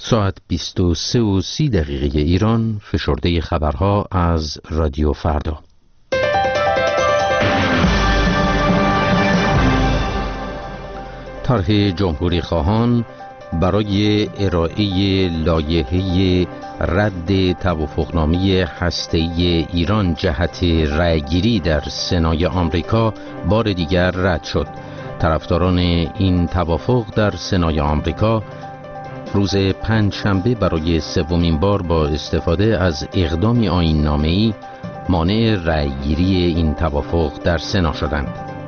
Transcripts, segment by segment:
ساعت 23:30 ایران، فشرده خبرها از رادیو فردا. طرح جمهوری خواهان برای ارائه لایحه رد توافقنامه هسته‌ای ایران جهت رأیگیری در سنای آمریکا بار دیگر رد شد. طرفداران این توافق در سنای آمریکا روز پنجشنبه برای سومین بار با استفاده از اقدامی آیین‌نامه‌ای مانع رأیگیری این توافق در سنا شدند.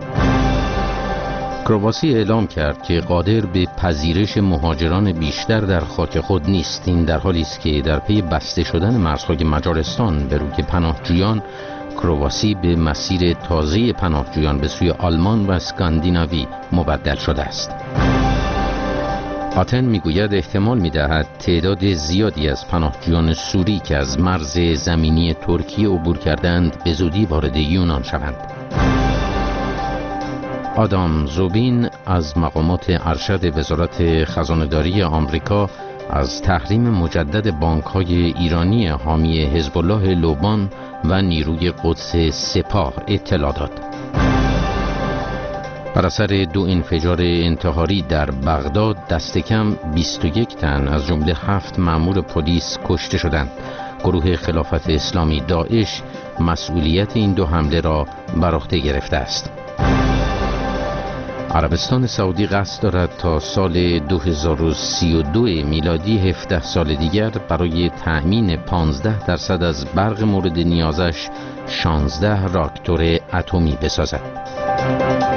کرواسی اعلام کرد که قادر به پذیرش مهاجران بیشتر در خاک خود نیست. این در حالی است که در پی بسته شدن مرزهای مجارستان به روی پناهجویان، کرواسی به مسیر تازه پناهجویان به سوی آلمان و اسکاندیناوی مبدل شده است. آتن میگوید احتمال میدهد تعداد زیادی از پناهجویان سوری که از مرز زمینی ترکیه عبور کردند به زودی وارد یونان شوند. آدام زوبین از مقامات ارشد وزارت خزانه‌داری آمریکا از تحریم مجدد بانک‌های ایرانی حامی حزب الله لبنان و نیروی قدس سپاه اطلاع داد. بر اثر 2 انفجار انتحاری در بغداد دست کم 21 تن از جمله 7 مأمور پلیس کشته شدند. گروه خلافت اسلامی داعش مسئولیت این 2 حمله را بر عهده گرفته است. عربستان سعودی قصد دارد تا سال 2032 میلادی 17 سال دیگر برای تأمین 15% از برق مورد نیازش 16 راکتور اتمی بسازد.